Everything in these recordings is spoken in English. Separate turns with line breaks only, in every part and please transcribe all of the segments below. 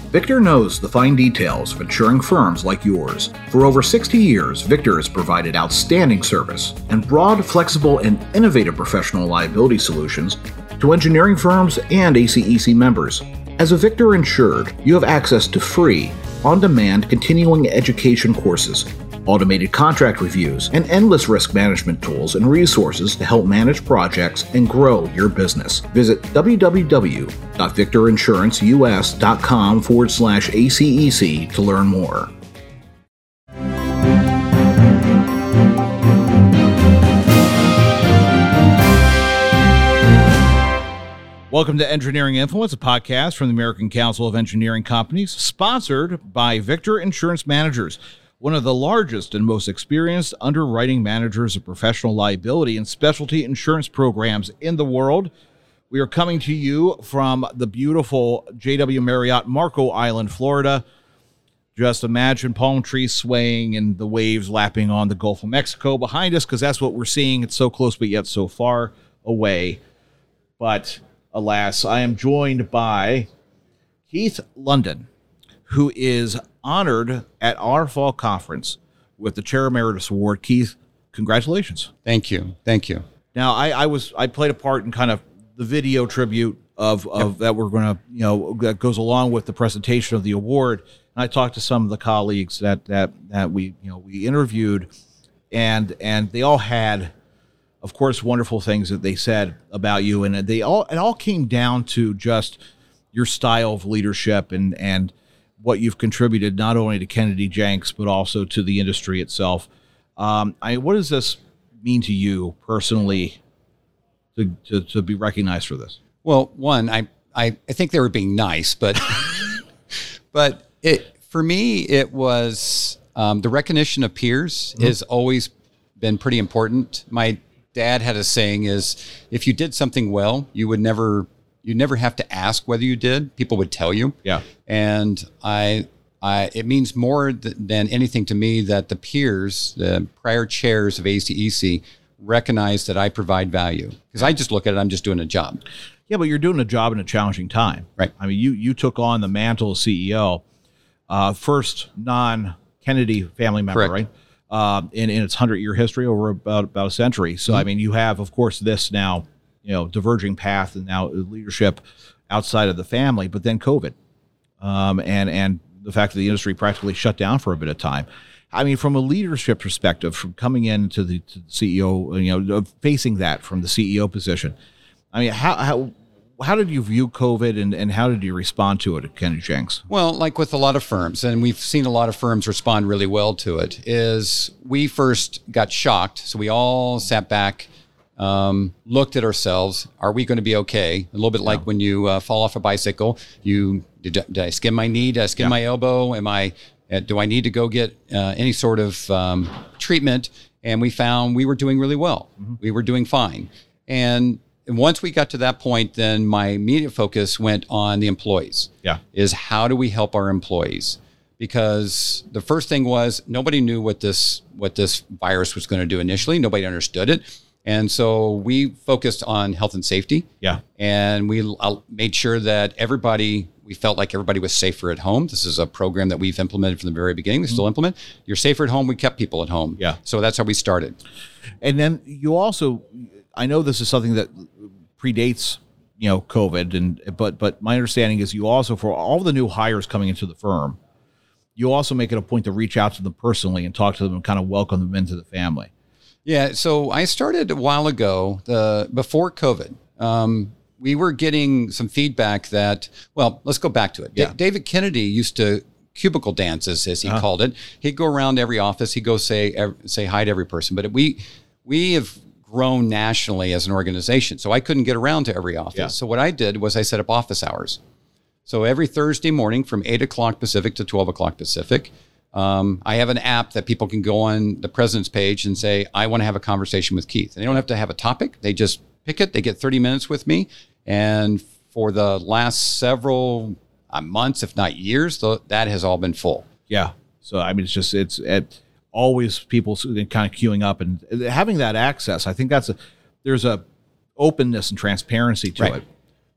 Victor knows the fine details of insuring firms like yours. For over 60 years, Victor has provided outstanding service and broad, flexible, and innovative professional liability solutions to engineering firms and ACEC members. As a Victor insured, you have access to free, on-demand continuing education courses, automated contract reviews, and endless risk management tools and resources to help manage projects and grow your business. Visit www.victorinsuranceus.com/ACEC to learn more.
Welcome to Engineering Influence, a podcast from the American Council of Engineering Companies, sponsored by Victor Insurance Managers, one of the largest and most experienced underwriting managers of professional liability and specialty insurance programs in the world. We are coming to you from the beautiful JW Marriott Marco Island, Florida. Just imagine palm trees swaying and the waves lapping on the Gulf of Mexico behind us, because that's what we're seeing. It's so close, but yet so far away. But alas, I am joined by Keith London, who is honored at our fall conference with the Chair Emeritus Award. Keith, congratulations.
Thank you. Thank you.
Now, I played a part in kind of the video tribute of that we're going to, that goes along with the presentation of the award. And I talked to some of the colleagues that we interviewed, and they all had, of course, wonderful things that they said about you, and it all came down to just your style of leadership and what you've contributed not only to Kennedy Jenks but also to the industry itself. What does this mean to you personally to be recognized for this?
Well, one, I think they were being nice, but for me it was the recognition of peers has always been pretty important. My dad had a saying is, if you did something well, you never have to ask whether you did. People would tell you. Yeah. And it means more than anything to me that the peers, the prior chairs of ACEC, recognize that I provide value. Because I just look at it, I'm just doing a job.
Yeah, but you're doing a job in a challenging time.
Right.
I mean, you took on the mantle of CEO, first non-Kennedy family member,
Correct.
right? In its 100-year history, over about a century. So, I mean, you have, of course, this now, diverging path and now leadership outside of the family, but then COVID, and the fact that the industry practically shut down for a bit of time. I mean, from a leadership perspective, from coming into the CEO, facing that from the CEO position, I mean, how did you view COVID and how did you respond to it at Kennedy Jenks?
Well, like with a lot of firms, and we've seen a lot of firms respond really well to it, is we first got shocked. So we all sat back, looked at ourselves. Are we going to be okay? A little bit like when you fall off a bicycle. Did I skin my knee? Did I skin my elbow? Do I need to go get any sort of treatment? And we found we were doing really well. Mm-hmm. We were doing fine. And once we got to that point, then my immediate focus went on the employees. Yeah. Is how do we help our employees? Because the first thing was nobody knew what this virus was going to do initially. Nobody understood it. And so we focused on health and safety. Yeah. And we made sure that we felt like everybody was safer at home. This is a program that we've implemented from the very beginning. We still implement. You're safer at home. We kept people at home. Yeah. So that's how we started. And then you also, I know this is something that predates, COVID, but my understanding is you also, for all the new hires coming into the firm, you also make it a point to reach out to them personally and talk to them and kind of welcome them into the family. Yeah. So I started a while ago, before COVID. We were getting some feedback that, well, let's go back to it. Yeah. David Kennedy used to cubicle dances, as he called it. He'd go around every office. He'd go say hi to every person. But we have grown nationally as an organization, so I couldn't get around to every office. Yeah. So what I did was I set up office hours. So every Thursday morning from 8 o'clock Pacific to 12 o'clock Pacific, I have an app that people can go on the president's page and say, I want to have a conversation with Keith. And they don't have to have a topic. They just pick it. They get 30 minutes with me. And for the last several months, if not years, that has all been full. Yeah. So, I mean, it's always people kind of queuing up and having that access. I think there's a openness and transparency to it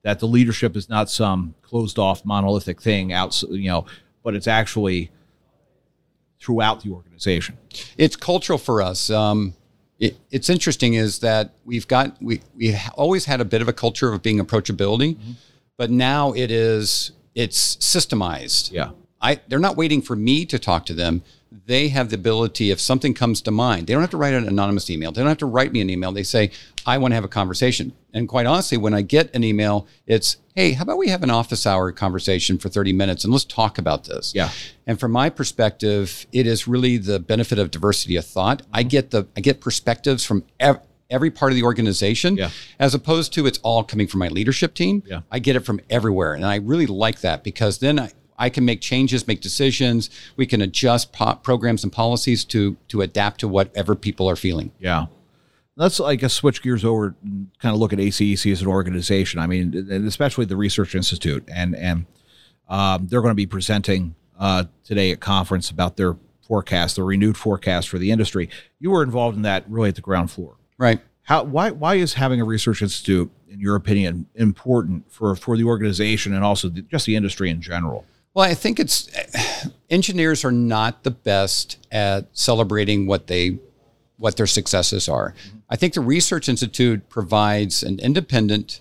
that the leadership is not some closed off monolithic thing but it's actually throughout the organization.
It's cultural for us. It's interesting is that we always had a bit of a culture of being approachability, but now it's systemized.
Yeah.
They're not waiting for me to talk to them. They have the ability, if something comes to mind, they don't have to write an anonymous email. They don't have to write me an email. They say, I want to have a conversation. And quite honestly, when I get an email, it's, hey, how about we have an office hour conversation for 30 minutes and let's talk about this.
Yeah.
And from my perspective, it is really the benefit of diversity of thought. I get perspectives from every part of the organization, as opposed to it's all coming from my leadership team.
Yeah.
I get it from everywhere. And I really like that because then I can make changes, make decisions. We can adjust programs and policies to adapt to whatever people are feeling.
Yeah. Let's, I guess, switch gears over and kind of look at ACEC as an organization. I mean, and especially the Research Institute. And they're going to be presenting today at conference about their forecast, the renewed forecast for the industry. You were involved in that really at the ground floor.
Right.
Why is having a Research Institute, in your opinion, important for the organization and also just the industry in general?
Well, I think engineers are not the best at celebrating what their successes are. I think the Research Institute provides an independent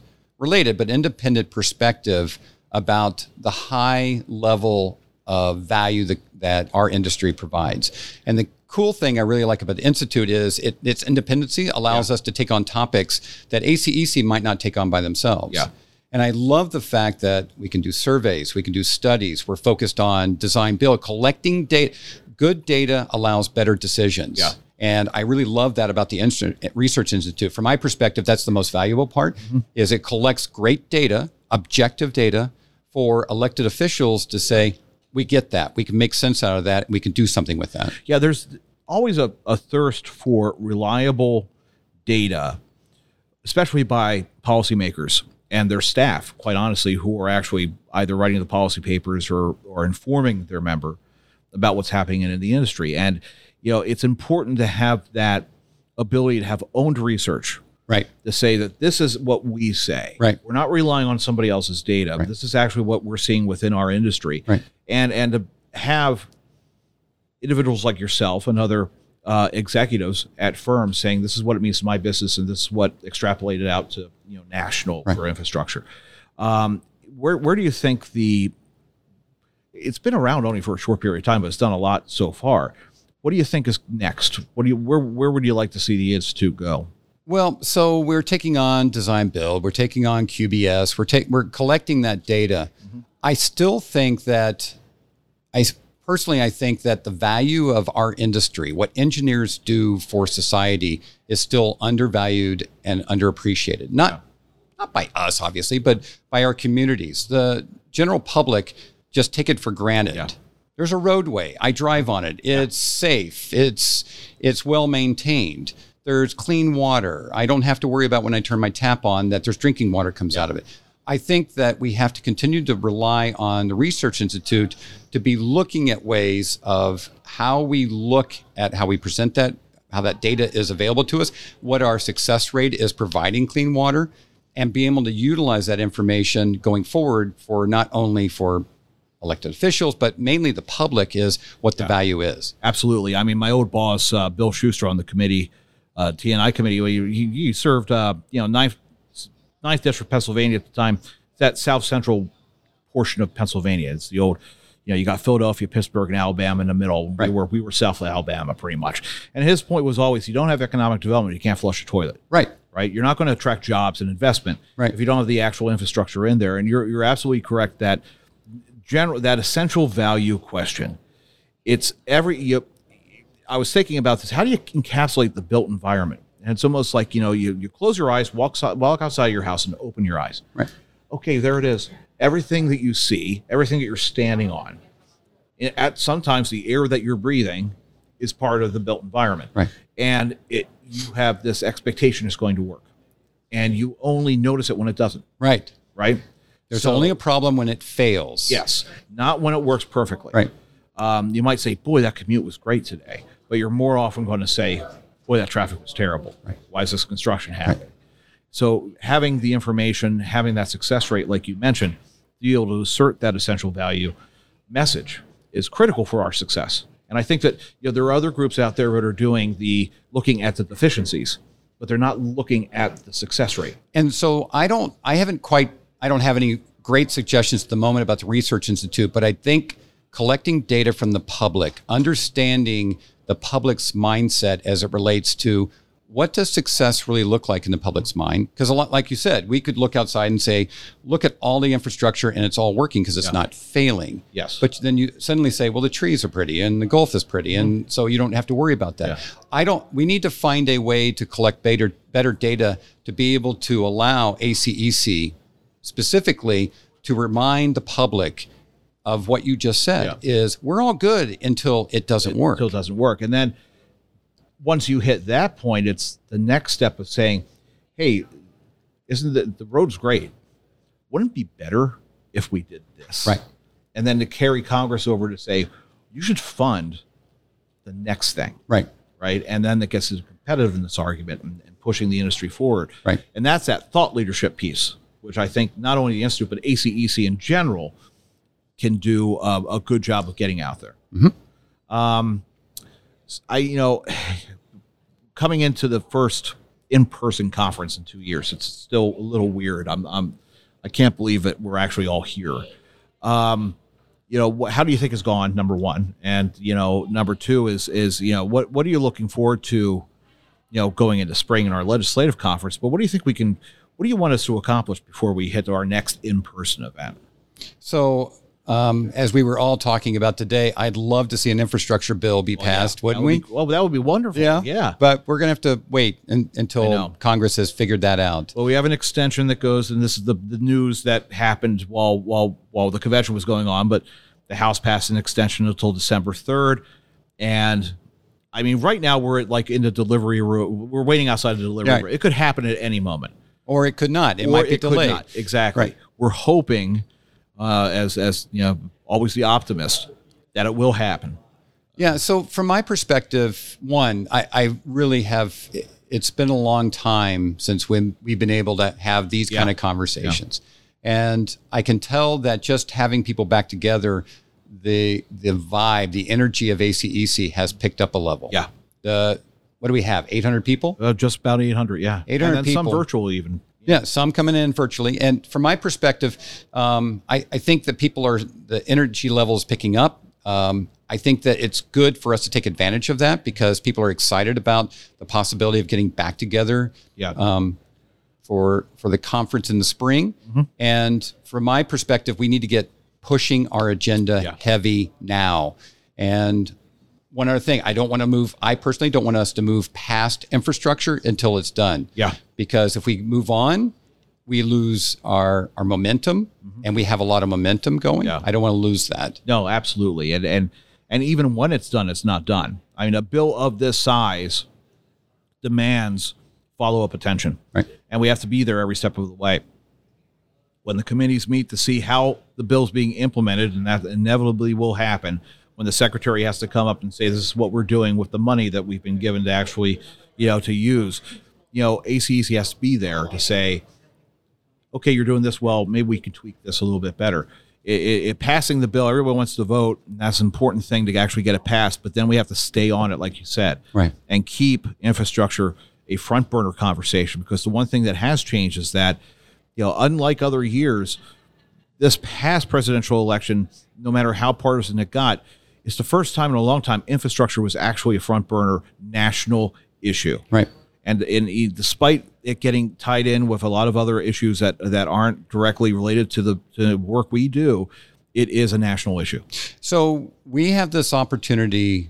perspective about the high level of value that our industry provides. And the cool thing I really like about the Institute is its independency allows us to take on topics that ACEC might not take on by themselves.
Yeah.
And I love the fact that we can do surveys, we can do studies. We're focused on design build, collecting data. Good data allows better decisions.
Yeah.
And I really love that about the Research Institute. From my perspective, that's the most valuable part, is it collects great data, objective data, for elected officials to say, we get that. We can make sense out of that. And we can do something with that.
Yeah, there's always a thirst for reliable data, especially by policymakers and their staff, quite honestly, who are actually either writing the policy papers or informing their member about what's happening in the industry. And, it's important to have that ability to have owned research.
Right.
To say that this is what we say.
Right.
We're not relying on somebody else's data.
Right.
This is actually what we're seeing within our industry.
Right.
And to have individuals like yourself and other executives at firms saying this is what it means to my business and this is what extrapolated out to national for infrastructure. Where do you think it's been around only for a short period of time, but it's done a lot so far. What do you think is next? Where would you like to see the Institute go?
Well, so we're taking on design build, we're taking on QBS, we're collecting that data. I still think that I think that the value of our industry, what engineers do for society, is still undervalued and underappreciated. Not by us, obviously, but by our communities. The general public just take it for granted. Yeah. There's a roadway. I drive on it. It's safe. It's well maintained. There's clean water. I don't have to worry about when I turn my tap on that there's drinking water comes out of it. I think that we have to continue to rely on the Research Institute to be looking at ways of how we look at how we present that, how that data is available to us, what our success rate is providing clean water, and be able to utilize that information going forward for not only for elected officials, but mainly the public is what the value is.
Absolutely. I mean, my old boss, Bill Schuster on the committee, TNI committee, he served, 9th District, Pennsylvania at the time, that south central portion of Pennsylvania. It's the old, you got Philadelphia, Pittsburgh, and Alabama in the middle.
Right.
We were south of Alabama pretty much. And his point was always, you don't have economic development, you can't flush a toilet.
Right.
You're not going to attract jobs and investment if you don't have the actual infrastructure in there. And you're absolutely correct that that essential value question. It's I was thinking about this. How do you encapsulate the built environment? And it's almost like, you close your eyes, walk outside your house and open your eyes.
Right.
Okay, there it is. Everything that you see, everything that you're standing on, sometimes the air that you're breathing is part of the built environment.
Right.
And you have this expectation it's going to work. And you only notice it when it doesn't.
Right.
Right?
There's only a problem when it fails.
Yes. Not when it works perfectly.
Right.
You might say, boy, that commute was great today. But you're more often going to say, boy, that traffic was terrible.
Right.
Why is this construction happening? Right. So having the information, having that success rate, like you mentioned, to be able to assert that essential value message is critical for our success. And I think that there are other groups out there that are looking at the deficiencies, but they're not looking at the success rate.
And so I don't have any great suggestions at the moment about the Research Institute, but I think collecting data from the public, understanding the public's mindset as it relates to what does success really look like in the public's mind? Because a lot, like you said, we could look outside and say, look at all the infrastructure and it's all working because it's not failing.
Yes.
But then you suddenly say, well, the trees are pretty and the Gulf is pretty. And so you don't have to worry about that. Yeah. We need to find a way to collect better data to be able to allow ACEC specifically to remind the public of what you just said is we're all good until it doesn't work.
Until it doesn't work. And then once you hit that point, it's the next step of saying, hey, isn't the road's great? Wouldn't it be better if we did this?
Right.
And then to carry Congress over to say, you should fund the next thing.
Right.
Right. And then that gets to the competitiveness argument and pushing the industry forward.
Right.
And that's that thought leadership piece, which I think not only the Institute, but ACEC in general can do a good job of getting out there.
Mm-hmm.
Coming into the first in-person conference in 2 years, it's still a little weird. I can't believe that we're actually all here. How do you think has gone? Number one, and number two is what are you looking forward to? Going into spring in our legislative conference. But what do you think what do you want us to accomplish before we hit our next in-person event?
So, as we were all talking about today, I'd love to see an infrastructure bill be passed, wouldn't we?
That would be wonderful. Yeah.
But we're going to have to wait until Congress has figured that out.
Well, we have an extension that goes, and this is the news that happened while the convention was going on, but the House passed an extension until December 3rd. And I mean, right now we're in the delivery room. We're waiting outside the delivery room. It could happen at any moment.
Or it could not. It might be delayed.
Exactly.
Right.
We're hoping, as always the optimist, that it will happen.
Yeah. So from my perspective, one, I really have. It's been a long time since we've been able to have these kind of conversations, and I can tell that just having people back together, the vibe, the energy of ACEC has picked up a level.
Yeah.
What do we have? 800 people?
Just about 800. Yeah.
800
and then
people.
Some virtual even.
Yeah, some coming in virtually. And from my perspective, I think that the energy level is picking up. I think that it's good for us to take advantage of that because people are excited about the possibility of getting back together for the conference in the spring. Mm-hmm. And from my perspective, we need to get pushing our agenda heavy now. And one other thing, I personally don't want us to move past infrastructure until it's done. Yeah. Because if we move on, we lose our momentum, and we have a lot of momentum going. Yeah. I don't want to lose that.
No, absolutely. And even when it's done, it's not done. I mean, a bill of this size demands follow-up attention.
Right.
And we have to be there every step of the way. When the committees meet to see how the bill's being implemented, and that inevitably will happen, when the secretary has to come up and say, this is what we're doing with the money that we've been given to actually, to use, ACEC has to be there to say, okay, you're doing this well, maybe we can tweak this a little bit better. Passing the bill, everyone wants to vote, and that's an important thing to actually get it passed, but then we have to stay on it, like you said,
right,
and keep infrastructure a front burner conversation, because the one thing that has changed is that, unlike other years, this past presidential election, no matter how partisan it got, it's the first time in a long time infrastructure was actually a front burner national issue.
Right.
And despite it getting tied in with a lot of other issues that aren't directly related to the work we do, it is a national issue. So
we have this opportunity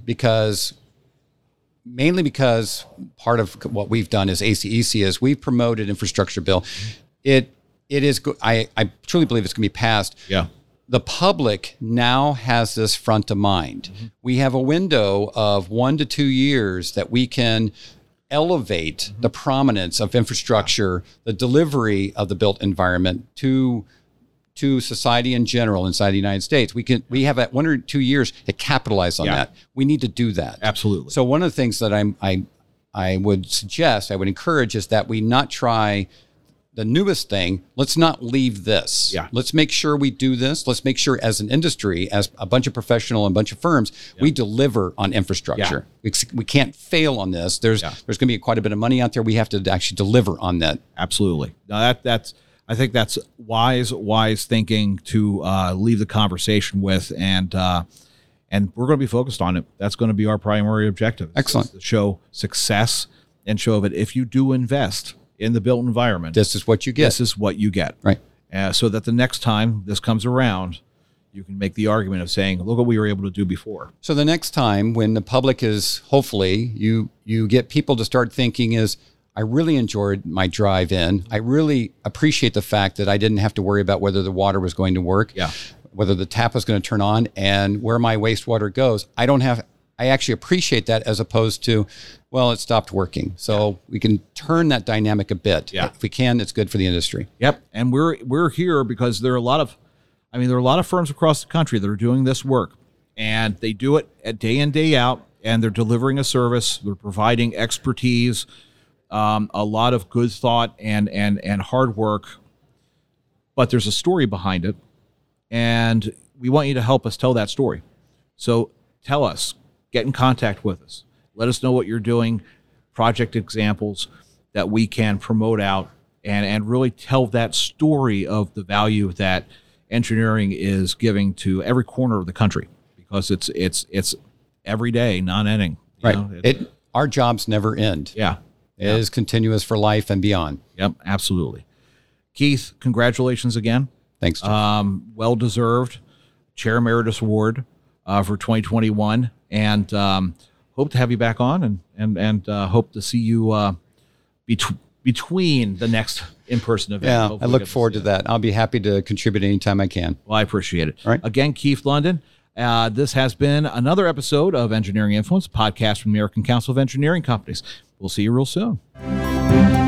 mainly because part of what we've done as ACEC is we've promoted infrastructure bill. It is. I truly believe it's going to be passed.
Yeah.
The public now has this front of mind. Mm-hmm. We have a window of 1 to 2 years that we can elevate the prominence of infrastructure, the delivery of the built environment to society in general inside the United States. We have 1 or 2 years to capitalize on that. We need to do that.
Absolutely.
So one of the things that I would encourage is that we not try the newest thing, let's not leave this.
Yeah.
Let's make sure we do this. Let's make sure as an industry, as a bunch of professional and a bunch of firms, we deliver on infrastructure. We can't fail on this. There's going to be quite a bit of money out there. We have to actually deliver on that.
Absolutely. Now I think that's wise thinking to leave the conversation with, and we're going to be focused on it. That's going to be our primary objective.
Excellent.
To show success and show that if you do invest in the built environment,
this is what you get.
This is what you get.
Right.
So that the next time this comes around, you can make the argument of saying, look what we were able to do before.
So the next time when the public is, hopefully, you get people to start thinking is, I really enjoyed my drive in. I really appreciate the fact that I didn't have to worry about whether the water was going to work, whether the tap was going to turn on, and where my wastewater goes. I actually appreciate that, as opposed to, well, it stopped working. So we can turn that dynamic a bit.
Yeah.
If we can, it's good for the industry.
Yep. And we're here because there are a lot of firms across the country that are doing this work, and they do it day in, day out, and they're delivering a service. They're providing expertise, a lot of good thought and hard work, but there's a story behind it, and we want you to help us tell that story. So tell us, get in contact with us. Let us know what you're doing, project examples that we can promote out and really tell that story of the value that engineering is giving to every corner of the country, because it's every day, non-ending.
Right. Our jobs never end.
Yeah.
It is continuous for life and beyond.
Yep, absolutely. Keith, congratulations again.
Thanks, John.
Well-deserved Chair Emeritus Award for 2021, and hope to have you back on, and hope to see you between the next in-person event.
Yeah,
Hopefully
I look forward to that. I'll be happy to contribute anytime I can.
Well, I appreciate it.
All right.
Again, Keith London. This has been another episode of Engineering Influence, podcast from the American Council of Engineering Companies. We'll see you real soon.